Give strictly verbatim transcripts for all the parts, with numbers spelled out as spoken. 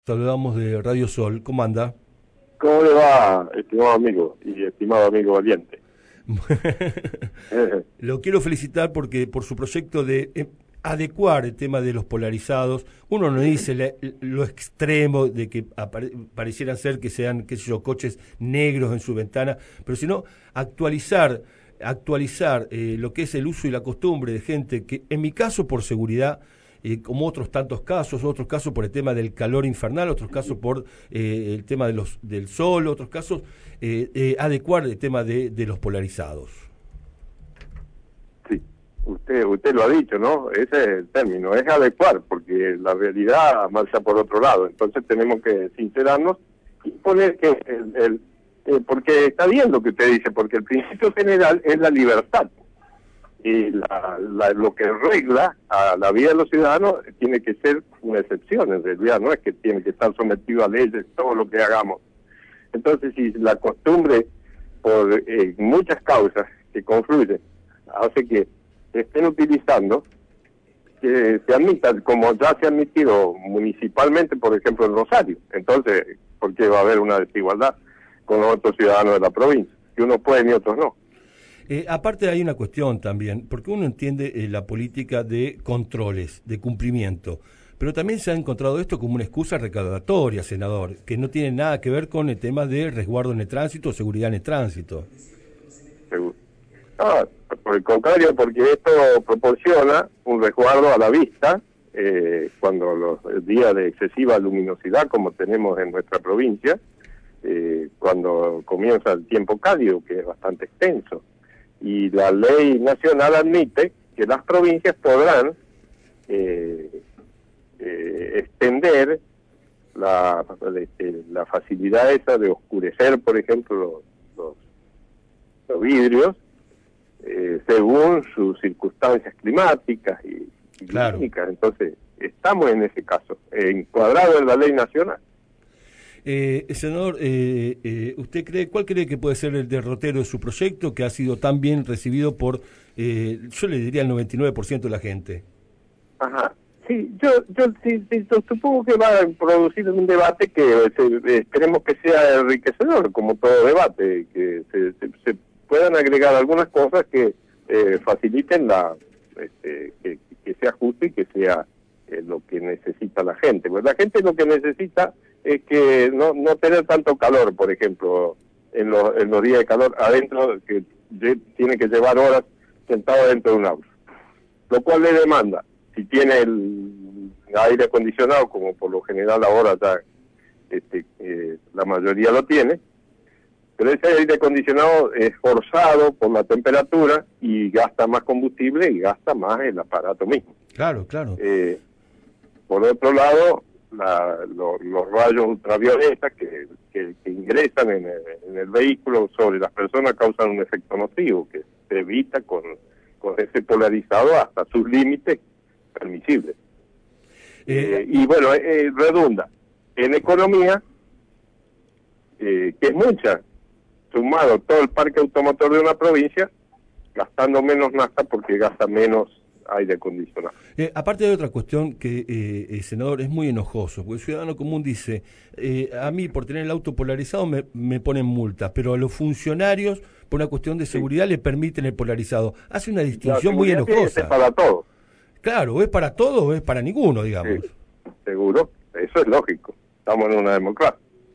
saludamos de Radio Sol. ¿Cómo anda? ¿Cómo le va, estimado amigo y estimado amigo valiente? Lo quiero felicitar porque por su proyecto de eh, adecuar el tema de los polarizados. Uno no dice le, lo extremo de que apare, parecieran ser que sean, qué sé yo, coches negros en su ventana, pero sino actualizar, actualizar eh, lo que es el uso y la costumbre de gente que, en mi caso, por seguridad, Eh, como otros tantos casos, otros casos por el tema del calor infernal, otros casos por eh, el tema de los del sol, otros casos eh, eh, adecuar el tema de, de los polarizados. Sí, usted usted lo ha dicho, ¿no? Ese es el término, es adecuar, porque la realidad marcha por otro lado. Entonces tenemos que sincerarnos y poner que el, el eh, porque está bien lo que usted dice, porque el principio general es la libertad. Y la, la, lo que regla a la vida de los ciudadanos tiene que ser una excepción, en realidad, no es que tiene que estar sometido a leyes todo lo que hagamos. Entonces, si la costumbre, por eh, muchas causas que confluyen, hace que se estén utilizando, que se admitan, como ya se ha admitido municipalmente, por ejemplo, en Rosario. Entonces, ¿por qué va a haber una desigualdad con los otros ciudadanos de la provincia? Que unos pueden y otros no. Eh, aparte hay una cuestión también, porque uno entiende eh, la política de controles, de cumplimiento, pero también se ha encontrado esto como una excusa recaudatoria, senador, que no tiene nada que ver con el tema de resguardo en el tránsito o seguridad en el tránsito. Seguro. Ah, por el contrario, porque esto proporciona un resguardo a la vista eh, cuando los días de excesiva luminosidad, como tenemos en nuestra provincia, eh, cuando comienza el tiempo cálido, que es bastante extenso. Y la ley nacional admite que las provincias podrán eh, eh, extender la, la facilidad esa de oscurecer, por ejemplo, los, los, los vidrios, eh, según sus circunstancias climáticas y, y claro. clínicas. Entonces, estamos en ese caso, encuadrado en la ley nacional. Eh, senador, eh, eh, ¿usted cree, cuál cree que puede ser el derrotero de su proyecto que ha sido tan bien recibido por, eh, yo le diría, el noventa y nueve por ciento de la gente? Ajá, sí, yo, yo sí, sí, yo supongo que va a producir un debate que se, esperemos que sea enriquecedor, como todo debate, que se, se, se puedan agregar algunas cosas que eh, faciliten la, este, que, que sea justo y que sea eh, lo que necesita la gente. Pues la gente lo que necesita es que no no tener tanto calor, por ejemplo, en los, en los días de calor adentro, que tiene que llevar horas sentado dentro de un auto, lo cual le demanda, si tiene el aire acondicionado, como por lo general ahora ya este, eh, la mayoría lo tiene, pero ese aire acondicionado es forzado por la temperatura y gasta más combustible y gasta más el aparato mismo. Claro, claro. Eh, por otro lado, La, lo, los rayos ultravioletas que, que, que ingresan en el, en el vehículo sobre las personas causan un efecto nocivo que se evita con, con ese polarizado hasta sus límites permisibles. Eh, eh, y bueno, eh, redunda en economía, eh, que es mucha, sumado todo el parque automotor de una provincia, gastando menos nafta porque gasta menos aire acondicionado. Eh, aparte de otra cuestión que, eh, el senador, es muy enojoso, porque el ciudadano común dice, eh, a mí por tener el auto polarizado me, me ponen multas, pero a los funcionarios, por una cuestión de seguridad, sí, le permiten el polarizado. Hace una distinción muy enojosa. Es para todos. Claro, o es para todos o es para ninguno, digamos. Sí, seguro, eso es lógico, estamos en una democracia.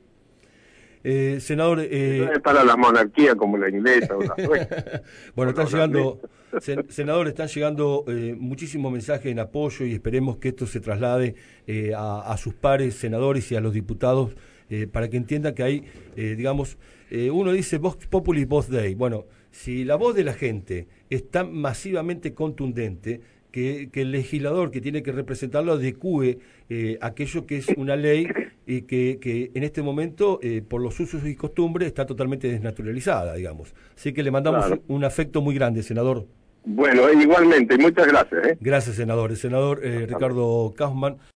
Eh, senador... Eh... Eso es para la monarquía como la inglesa o la sueca. Bueno, están llegando... Sen, senador, están llegando eh, muchísimos mensajes en apoyo y esperemos que esto se traslade eh, a, a sus pares senadores y a los diputados eh, para que entiendan que hay, eh, digamos, eh, uno dice Vox Populi, Vox Dei. Bueno, si la voz de la gente es tan masivamente contundente, que, que el legislador que tiene que representarlo adecúe eh, aquello que es una ley y que, que en este momento, eh, por los usos y costumbres, está totalmente desnaturalizada, digamos. Así que le mandamos claro. un, un afecto muy grande, senador. Bueno, igualmente, muchas gracias. ¿eh? Gracias, senador. El senador eh, Ricardo Kaufmann.